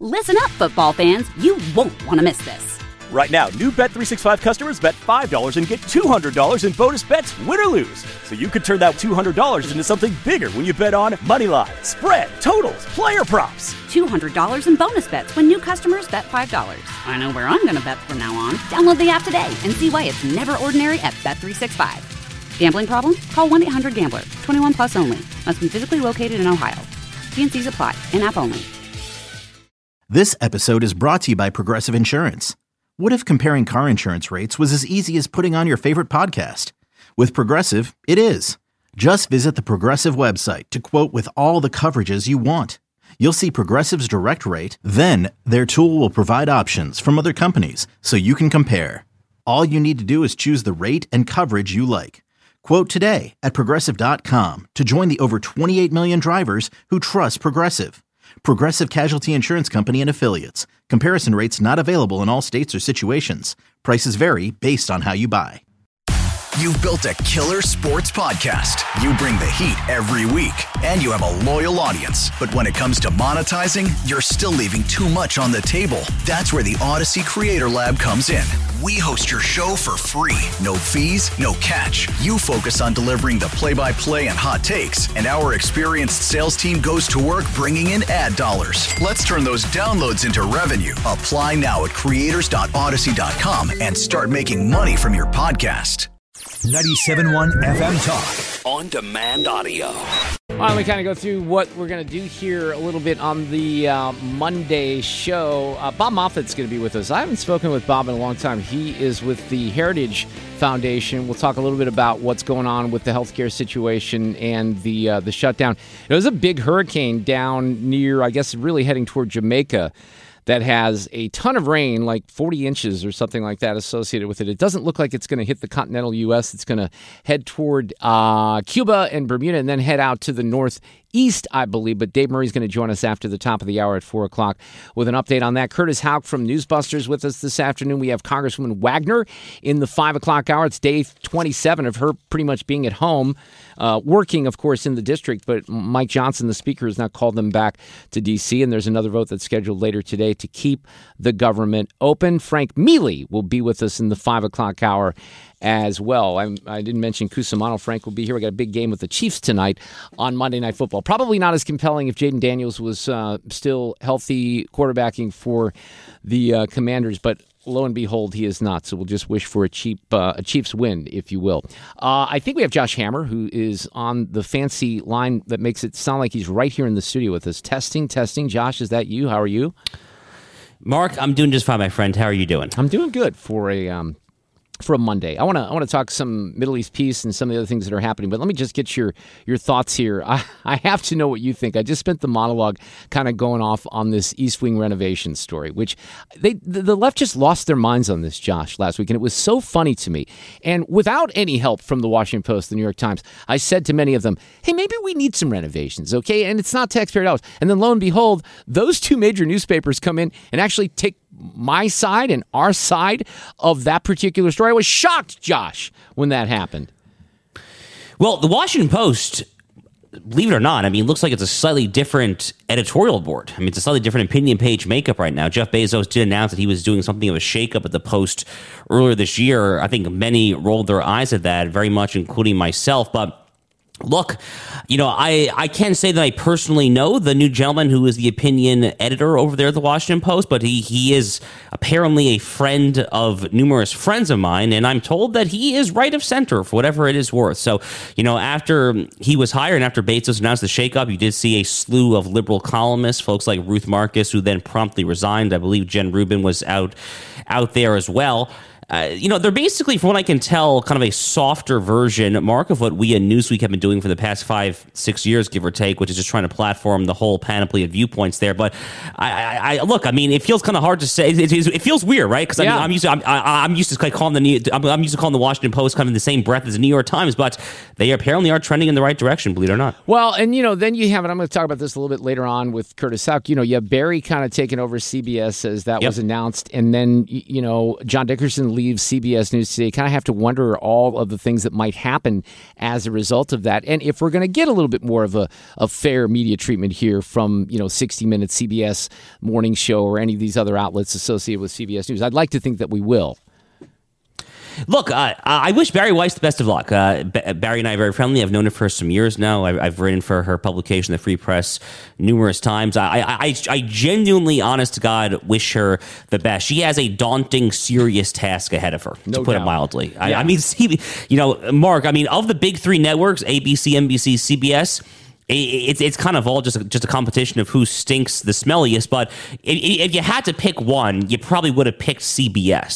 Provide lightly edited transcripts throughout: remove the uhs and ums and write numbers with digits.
Listen up, football fans. You won't want to miss this. Right now, new Bet365 customers bet $5 and get $200 in bonus bets, win or lose. So you could turn that $200 into something bigger when you bet on moneyline, spread, totals, player props. $200 in bonus bets when new customers bet $5. I know where I'm going to bet from now on. Download the app today and see why it's never ordinary at Bet365. Gambling problem? Call 1-800-GAMBLER. 21 plus only. Must be physically located in Ohio. T&Cs apply. In-app only. This episode is brought to you by Progressive Insurance. What if comparing car insurance rates was as easy as putting on your favorite podcast? With Progressive, it is. Just visit the Progressive website to quote with all the coverages you want. You'll see Progressive's direct rate, then their tool will provide options from other companies so you can compare. All you need to do is choose the rate and coverage you like. Quote today at Progressive.com to join the over 28 million drivers who trust Progressive. Progressive Casualty Insurance Company and Affiliates. Comparison rates not available in all states or situations. Prices vary based on how you buy. You've built a killer sports podcast. You bring the heat every week, and you have a loyal audience. But when it comes to monetizing, you're still leaving too much on the table. That's where the Odyssey Creator Lab comes in. We host your show for free. No fees, no catch. You focus on delivering the play-by-play and hot takes, and our experienced sales team goes to work bringing in ad dollars. Let's turn those downloads into revenue. Apply now at creators.odyssey.com and start making money from your podcast. 97.1 FM Talk. On demand audio. All right, let me kind of go through what we're going to do here a little bit on the Monday show. Bob Moffat's going to be with us. I haven't spoken with Bob in a long time. He is with the Heritage Foundation. We'll talk a little bit about what's going on with the healthcare situation and the shutdown. There was a big hurricane down near, I guess, really heading toward Jamaica that has a ton of rain, like 40 inches or something like that associated with it. It doesn't look like it's going to hit the continental U.S. It's going to head toward Cuba and Bermuda and then head out to the northeast, I believe. But Dave Murray's going to join us after the top of the hour at 4 o'clock with an update on that. Curtis Houck from Newsbusters with us this afternoon. We have Congresswoman Wagner in the 5 o'clock hour. It's day 27 of her pretty much being at home, working, of course, in the district. But Mike Johnson, the speaker, has now called them back to D.C., and there's another vote that's scheduled later today to keep the government open. Frank Mealy will be with us in the 5 o'clock hour as well. I didn't mention Cusimano. Frank will be here. We got a big game with the Chiefs tonight on Monday Night Football. Probably not as compelling if Jaden Daniels was still healthy quarterbacking for the Commanders, but lo and behold, he is not. So we'll just wish for a Chiefs win, if you will. I think we have Josh Hammer, who is on the fancy line that makes it sound like he's right here in the studio with us. Testing. Josh, is that you? How are you? Mark, I'm doing just fine, my friend. How are you doing? I'm doing good for a Monday. I want to talk some Middle East peace and some of the other things that are happening, but let me just get your thoughts here. I have to know what you think. I just spent the monologue kind of going off on this East Wing renovation story, which the left just lost their minds on this, Josh, last week, and it was so funny to me. And without any help from the Washington Post, the New York Times, I said to many of them, hey, maybe we need some renovations, okay? And it's not taxpayer dollars. And then lo and behold, those two major newspapers come in and actually take my side and our side of that particular story. I was shocked, Josh, when that happened. Well, the Washington Post, believe it or not, looks like it's a slightly different editorial board. It's a slightly different opinion page makeup right now. Jeff Bezos did announce that he was doing something of a shakeup at the Post earlier this year. I think many rolled their eyes at that, very much including myself, but look, I can't say that I personally know the new gentleman who is the opinion editor over there at the Washington Post, but he is apparently a friend of numerous friends of mine, and I'm told that he is right of center for whatever it is worth. So, after he was hired and after Bezos announced the shakeup, you did see a slew of liberal columnists, folks like Ruth Marcus, who then promptly resigned. I believe Jen Rubin was out there as well. They're basically, from what I can tell, kind of a softer version, Mark, of what we at Newsweek have been doing for the past 5-6 years, give or take, which is just trying to platform the whole panoply of viewpoints there. But it feels kind of hard to say. It feels weird, right? Because I'm used to calling the Washington Post kind of in the same breath as the New York Times, but they apparently are trending in the right direction, believe it or not. Well, and then you have it. I'm going to talk about this a little bit later on with Curtis Houck. You have Barry kind of taking over CBS as that was announced, and then John Dickerson leaves CBS News today, kind of have to wonder all of the things that might happen as a result of that. And if we're going to get a little bit more of a fair media treatment here from, 60 Minutes, CBS Morning Show, or any of these other outlets associated with CBS News, I'd like to think that we will. Look, I wish Barry Weiss the best of luck. Barry and I are very friendly. I've known her for some years now. I've written for her publication, The Free Press, numerous times. I genuinely, honest to God, wish her the best. She has a daunting, serious task ahead of her, to put it mildly. Yeah. I mean, Mark, of the big three networks, ABC, NBC, CBS, it's kind of all just a competition of who stinks the smelliest. But if you had to pick one, you probably would have picked CBS.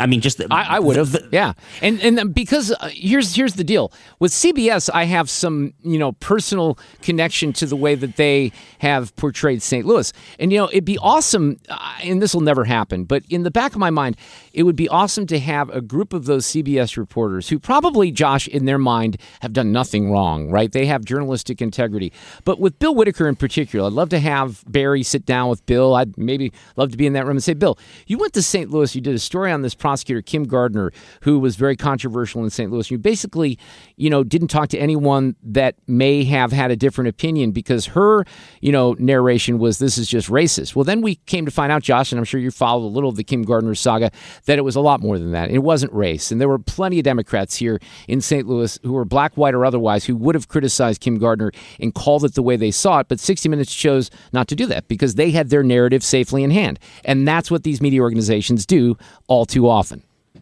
I would have, yeah. And because here's the deal with CBS, I have some personal connection to the way that they have portrayed St. Louis, and it'd be awesome. And this will never happen, but in the back of my mind, it would be awesome to have a group of those CBS reporters who probably, Josh, in their mind, have done nothing wrong. Right? They have journalistic integrity. But with Bill Whitaker in particular, I'd love to have Barry sit down with Bill. I'd maybe love to be in that room and say, Bill, you went to St. Louis. You did a story on this prosecutor, Kim Gardner, who was very controversial in St. Louis. You basically, didn't talk to anyone that may have had a different opinion because her, narration was this is just racist. Well, then we came to find out, Josh, and I'm sure you followed a little of the Kim Gardner saga, that it was a lot more than that. It wasn't race. And there were plenty of Democrats here in St. Louis who were black, white, or otherwise who would have criticized Kim Gardner and called it the way they saw it, but 60 Minutes chose not to do that because they had their narrative safely in hand. And that's what these media organizations do all too often.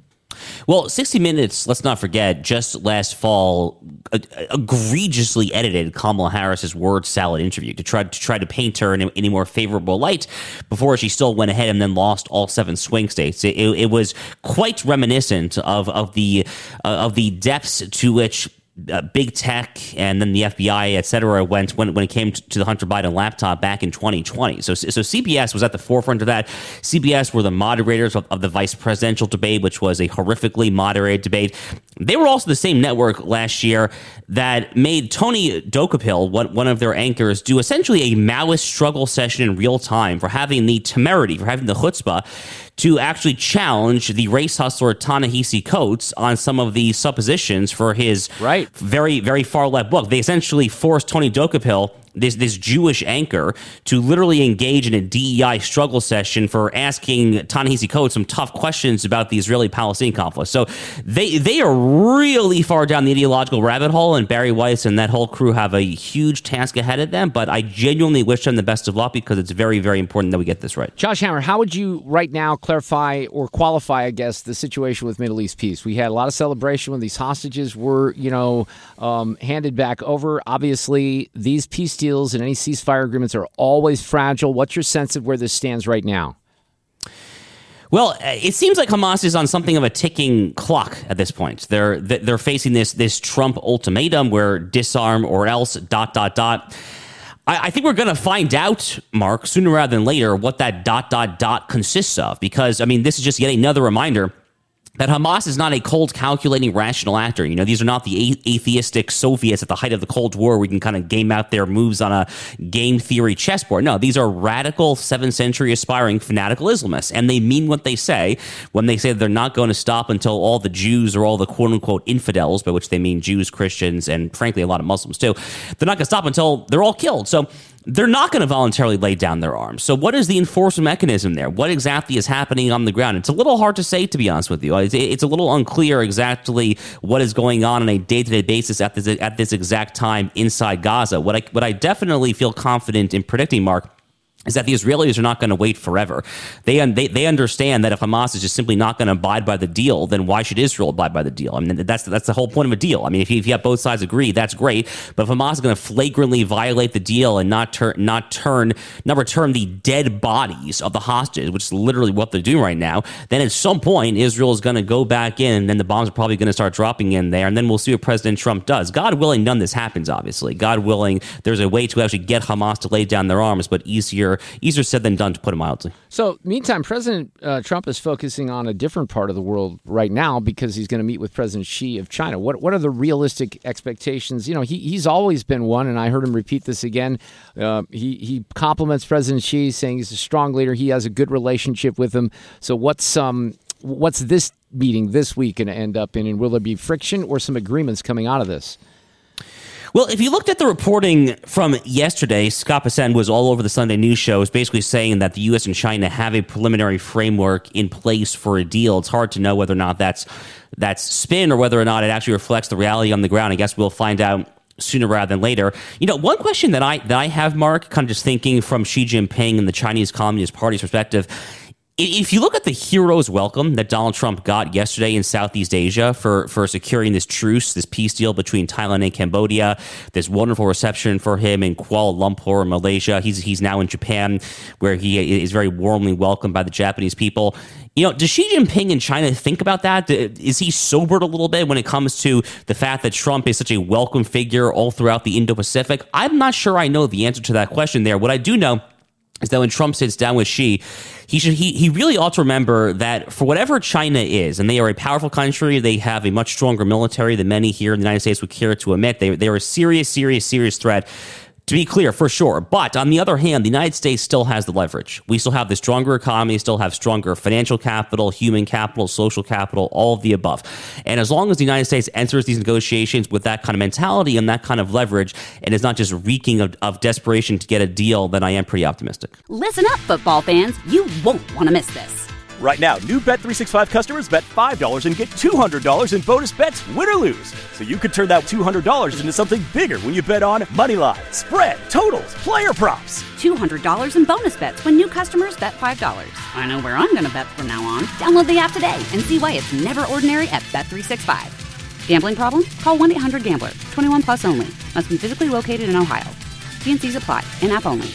Well, 60 Minutes, let's not forget, just last fall egregiously edited Kamala Harris's word salad interview to try to paint her in a more favorable light before she still went ahead and then lost all 7 swing states. It was quite reminiscent of the depths to which big tech and then the FBI, et cetera, went when it came to the Hunter Biden laptop back in 2020. So CBS was at the forefront of that. CBS were the moderators of the vice presidential debate, which was a horrifically moderated debate. They were also the same network last year that made Tony Dokapil, one of their anchors, do essentially a Maoist struggle session in real time for having the temerity, for having the chutzpah to actually challenge the race hustler Ta-Nehisi Coates on some of the suppositions for his very, very far-left book. They essentially forced Tony Dokapil, this Jewish anchor, to literally engage in a DEI struggle session for asking Ta-Nehisi Coates some tough questions about the Israeli-Palestinian conflict. So they are really far down the ideological rabbit hole, and Barry Weiss and that whole crew have a huge task ahead of them, but I genuinely wish them the best of luck because it's very, very important that we get this right. Josh Hammer, how would you right now clarify or qualify, I guess, the situation with Middle East peace? We had a lot of celebration when these hostages were, handed back over. Obviously, these peace deals and any ceasefire agreements are always fragile. What's your sense of where this stands right now? Well, it seems like Hamas is on something of a ticking clock at this point. They're facing this Trump ultimatum where disarm or else ... I think we're going to find out, Mark, sooner rather than later, what that ... consists of. Because, this is just yet another reminder that Hamas is not a cold, calculating, rational actor. These are not the atheistic Soviets at the height of the Cold War. We can kind of game out their moves on a game theory chessboard. No, these are radical 7th century aspiring fanatical Islamists. And they mean what they say when they say that they're not going to stop until all the Jews or all the quote unquote infidels, by which they mean Jews, Christians, and frankly, a lot of Muslims too. They're not going to stop until they're all killed. So they're not going to voluntarily lay down their arms. So what is the enforcement mechanism there? What exactly is happening on the ground? It's a little hard to say, to be honest with you. It's a little unclear exactly what is going on a day-to-day basis at this exact time inside Gaza. What I definitely feel confident in predicting, Mark, is that the Israelis are not going to wait forever. They understand that if Hamas is just simply not going to abide by the deal, then why should Israel abide by the deal? That's the whole point of a deal. If you have both sides agree, that's great. But if Hamas is going to flagrantly violate the deal and not return the dead bodies of the hostages, which is literally what they're doing right now, then at some point Israel is going to go back in, and then the bombs are probably going to start dropping in there, and then we'll see what President Trump does. God willing, none of this happens. Obviously, God willing, there's a way to actually get Hamas to lay down their arms, but easier said than done, to put it mildly. So, meantime, President Trump is focusing on a different part of the world right now because he's going to meet with President Xi of China. What are the realistic expectations? He's always been one, and I heard him repeat this again. He compliments President Xi, saying he's a strong leader. He has a good relationship with him. So what's What's this meeting this week going to end up in? And will there be friction or some agreements coming out of this? Well, if you looked at the reporting from yesterday, Scott Bessent was all over the Sunday News Show, is basically saying that the U.S. and China have a preliminary framework in place for a deal. It's hard to know whether or not that's spin or whether or not it actually reflects the reality on the ground. I guess we'll find out sooner rather than later. One question that I have, Mark, kind of just thinking from Xi Jinping and the Chinese Communist Party's perspective, if you look at the hero's welcome that Donald Trump got yesterday in Southeast Asia for securing this truce, this peace deal between Thailand and Cambodia, this wonderful reception for him in Kuala Lumpur, Malaysia. He's now in Japan, where he is very warmly welcomed by the Japanese people. Does Xi Jinping in China think about that? Is he sobered a little bit when it comes to the fact that Trump is such a welcome figure all throughout the Indo-Pacific? I'm not sure I know the answer to that question there. What I do know is that when Trump sits down with Xi, he really ought to remember that for whatever China is, and they are a powerful country, they have a much stronger military than many here in the United States would care to admit. They are a serious threat. To be clear, for sure. But on the other hand, the United States still has the leverage. We still have the stronger economy, still have stronger financial capital, human capital, social capital, all of the above. And as long as the United States enters these negotiations with that kind of mentality and that kind of leverage, and is not just reeking of desperation to get a deal, then I am pretty optimistic. Listen up, football fans. You won't want to miss this. Right now, new Bet365 customers bet $5 and get $200 in bonus bets, win or lose. So you could turn that $200 into something bigger when you bet on Moneyline, spread, totals, player props. $200 in bonus bets when new customers bet $5. I know where I'm going to bet from now on. Download the app today and see why it's never ordinary at Bet365. Gambling problem? Call 1-800-GAMBLER. 21 plus only. Must be physically located in Ohio. T&Cs apply. In-app only.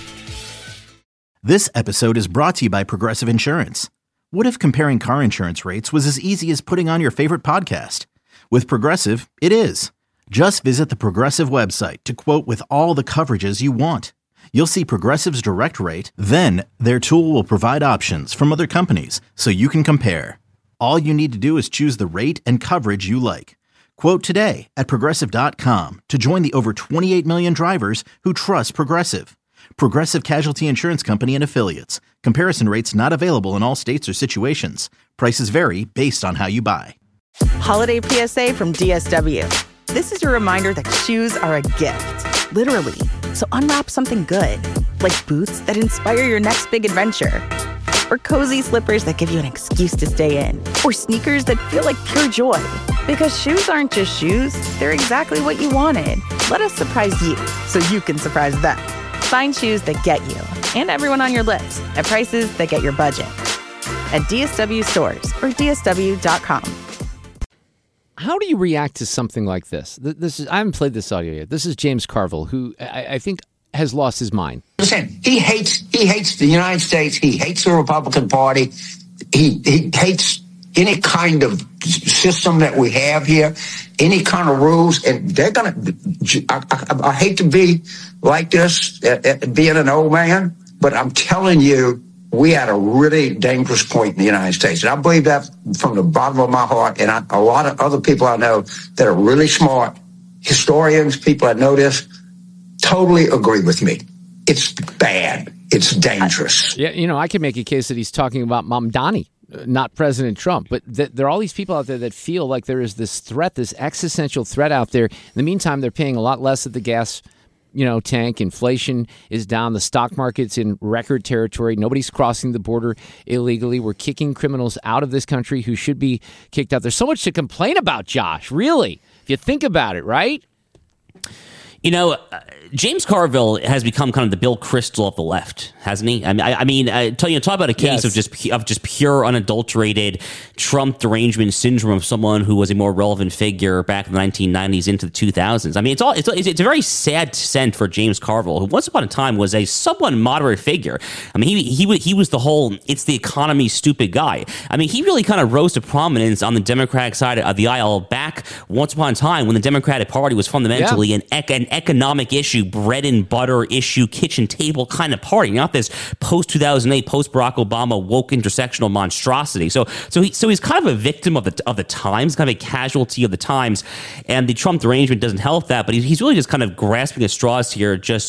This episode is brought to you by Progressive Insurance. What if comparing car insurance rates was as easy as putting on your favorite podcast? With Progressive, it is. Just visit the Progressive website to quote with all the coverages you want. You'll see Progressive's direct rate, then their tool will provide options from other companies so you can compare. All you need to do is choose the rate and coverage you like. Quote today at Progressive.com to join the over 28 million drivers who trust Progressive. Progressive Casualty Insurance Company and Affiliates. Comparison rates not available in all states or situations. Prices vary based on how you buy. Holiday PSA from DSW. This is your reminder that shoes are a gift, literally. So unwrap something good, like boots that inspire your next big adventure, or cozy slippers that give you an excuse to stay in, or sneakers that feel like pure joy. Because shoes aren't just shoes, they're exactly what you wanted. Let us surprise you so you can surprise them. Find shoes that get you and everyone on your list at prices that get your budget at DSW stores or DSW.com. How do you react to something like this? I haven't played this audio yet. This is James Carville, who I think has lost his mind. Listen, he hates the United States. He hates the Republican Party. He hates any kind of system that we have here, any kind of rules, and they're gonna. I hate to be like this, being an old man, but I'm telling you, we at a really dangerous point in the United States, and I believe that from the bottom of my heart. And a lot of other people I know that are really smart, historians, people that know this, totally agree with me. It's bad. It's dangerous. I can make a case that he's talking about Mamdani, not President Trump, but there are all these people out there that feel like there is this threat, this existential threat out there. In the meantime, they're paying a lot less at the gas, tank. Inflation is down. The stock market's in record territory. Nobody's crossing the border illegally. We're kicking criminals out of this country who should be kicked out. There's so much to complain about, Josh, really, if you think about it, right? James Carville has become kind of the Bill Kristol of the left, hasn't he? Talk about a case of just pure, unadulterated Trump derangement syndrome of someone who was a more relevant figure back in the 1990s into the 2000s. I mean, it's a very sad descent for James Carville, who once upon a time was a somewhat moderate figure. I mean, he was the whole "it's the economy" stupid guy. I mean, he really kind of rose to prominence on the Democratic side of the aisle back once upon a time when the Democratic Party was fundamentally an economic issue, bread and butter issue, kitchen table kind of party, not this post-2008, post-Barack Obama woke intersectional monstrosity. So he's kind of a victim of the times, kind of a casualty of the times, and the Trump derangement doesn't help that, but he's really just kind of grasping at straws here, just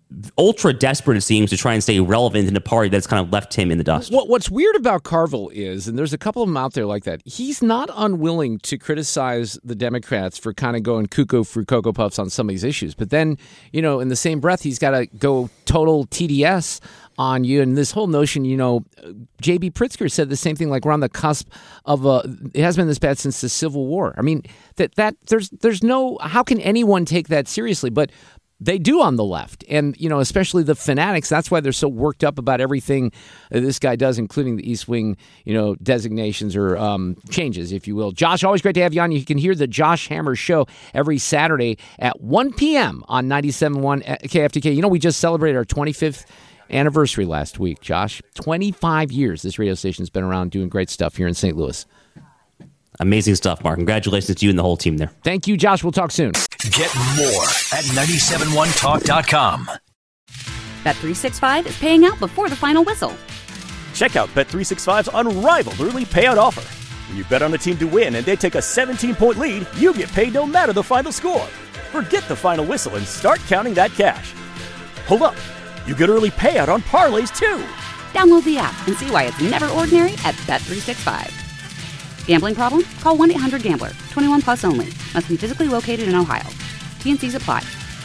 ultra desperate, it seems, to try and stay relevant in a party that's kind of left him in the dust. What's weird about Carville is, and there's a couple of them out there like that, he's not unwilling to criticize the Democrats for kind of going cuckoo for Cocoa Puffs on some of these issues. But then, in the same breath, he's got to go total TDS on you. And this whole notion, J.B. Pritzker said the same thing, like we're on the cusp of it has been this bad since the Civil War. I mean, that there's no, how can anyone take that seriously? But they do on the left, and especially the fanatics. That's why they're so worked up about everything this guy does, including the East Wing, designations or changes, if you will. Josh, always great to have you on. You can hear the Josh Hammer Show every Saturday at 1 p.m. on 97.1 KFTK. We just celebrated our 25th anniversary last week, Josh. 25 years this radio station's been around doing great stuff here in St. Louis. Amazing stuff, Mark. Congratulations to you and the whole team there. Thank you, Josh. We'll talk soon. Get more at 971talk.com. Bet365 is paying out before the final whistle. Check out Bet365's unrivaled early payout offer. When you bet on a team to win and they take a 17-point lead, you get paid no matter the final score. Forget the final whistle and start counting that cash. Hold up. You get early payout on parlays, too. Download the app and see why it's never ordinary at Bet365. Gambling problem? Call 1-800-GAMBLER. 21 plus only. Must be physically located in Ohio. T&Cs apply.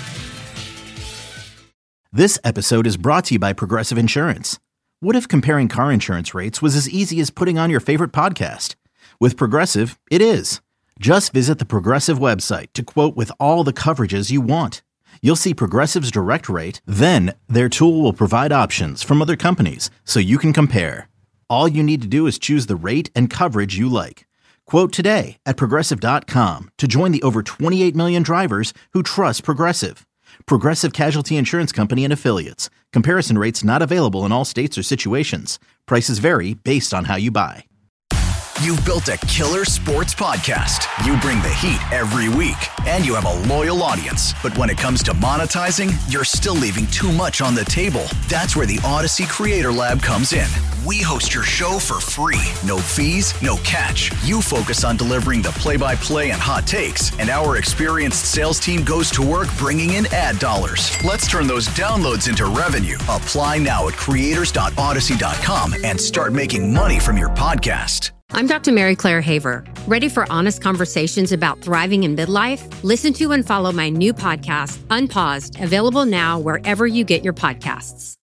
This episode is brought to you by Progressive Insurance. What if comparing car insurance rates was as easy as putting on your favorite podcast? With Progressive, it is. Just visit the Progressive website to quote with all the coverages you want. You'll see Progressive's direct rate, then their tool will provide options from other companies so you can compare. All you need to do is choose the rate and coverage you like. Quote today at Progressive.com to join the over 28 million drivers who trust Progressive. Progressive Casualty Insurance Company and Affiliates. Comparison rates not available in all states or situations. Prices vary based on how you buy. You've built a killer sports podcast. You bring the heat every week, and you have a loyal audience. But when it comes to monetizing, you're still leaving too much on the table. That's where the Odyssey Creator Lab comes in. We host your show for free. No fees, no catch. You focus on delivering the play-by-play and hot takes, and our experienced sales team goes to work bringing in ad dollars. Let's turn those downloads into revenue. Apply now at creators.odyssey.com and start making money from your podcast. I'm Dr. Mary Claire Haver. Ready for honest conversations about thriving in midlife? Listen to and follow my new podcast, Unpaused, available now wherever you get your podcasts.